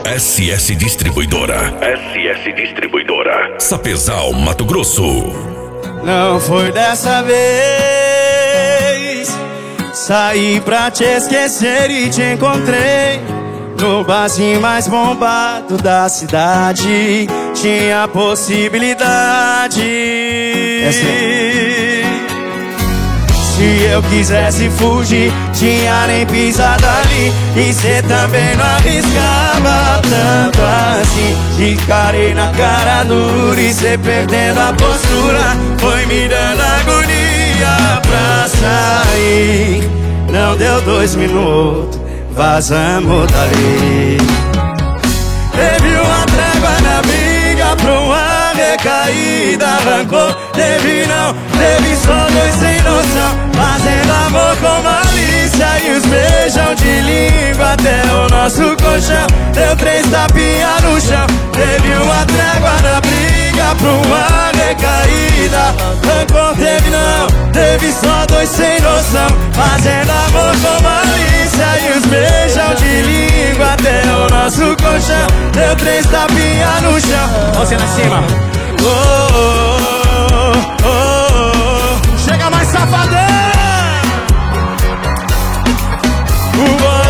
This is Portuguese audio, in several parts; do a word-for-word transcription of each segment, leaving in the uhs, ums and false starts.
S S Distribuidora. S S Distribuidora. Sapezal, Mato Grosso. Não foi dessa vez. Saí pra te esquecer e te encontrei no barzinho mais bombado da cidade. Tinha possibilidade. É Se eu quisesse fugir, tinha nem pisado ali. E cê também não arriscava tanto assim. Te encarei na cara dura e cê perdendo a postura foi me dando agonia pra sair. Não deu dois minutos, vazamos dali. Teve uma trégua na briga pra uma recaída, arrancou. Teve não, teve só dois sem noção, fazendo amor com malícia e os beijão de língua até o nosso colchão. Deu três tapinhas no chão. Teve uma trégua na briga pra uma recaída, arrancou. Teve não, teve só dois sem noção, fazendo amor com malícia e os beijão de língua até o nosso colchão. Deu três tapinhas no chão. Você lá em cima. Oh, oh, oh, oh, oh. Chega mais, safadão. Oh,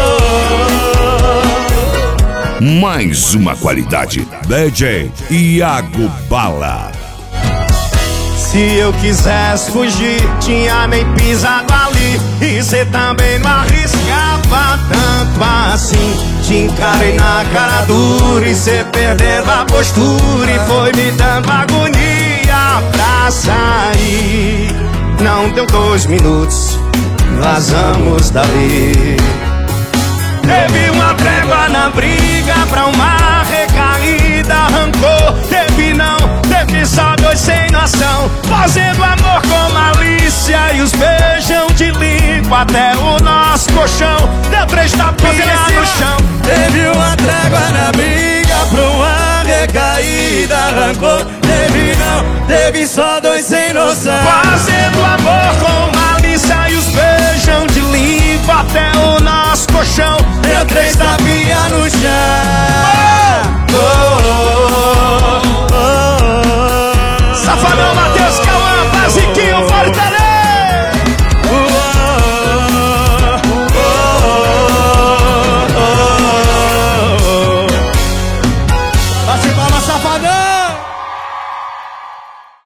oh. Mais uma qualidade. D J Iago Bala. Se eu quisesse fugir, tinha nem pisado ali. E cê também não arriscava tanto assim. Te encarei na cara dura e cê perdendo a postura e foi me dando agonia pra sair. Não deu dois minutos, vazamos dali. Teve uma trégua na briga pra uma recaída, arrancou. Teve não, teve só dois sem noção, fazendo amor com malícia e os beijão de língua até o nosso colchão. Deu três tapinhas no chão. Teve uma trégua na briga pra uma recaída, arrancou. Teve não, teve só dois sem noção, fazendo amor com